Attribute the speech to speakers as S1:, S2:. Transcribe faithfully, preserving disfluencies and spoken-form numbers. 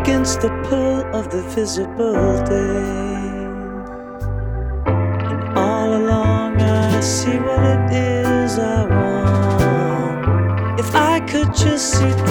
S1: against the pull of the visible day. And all along I see what it is I want. If I could just see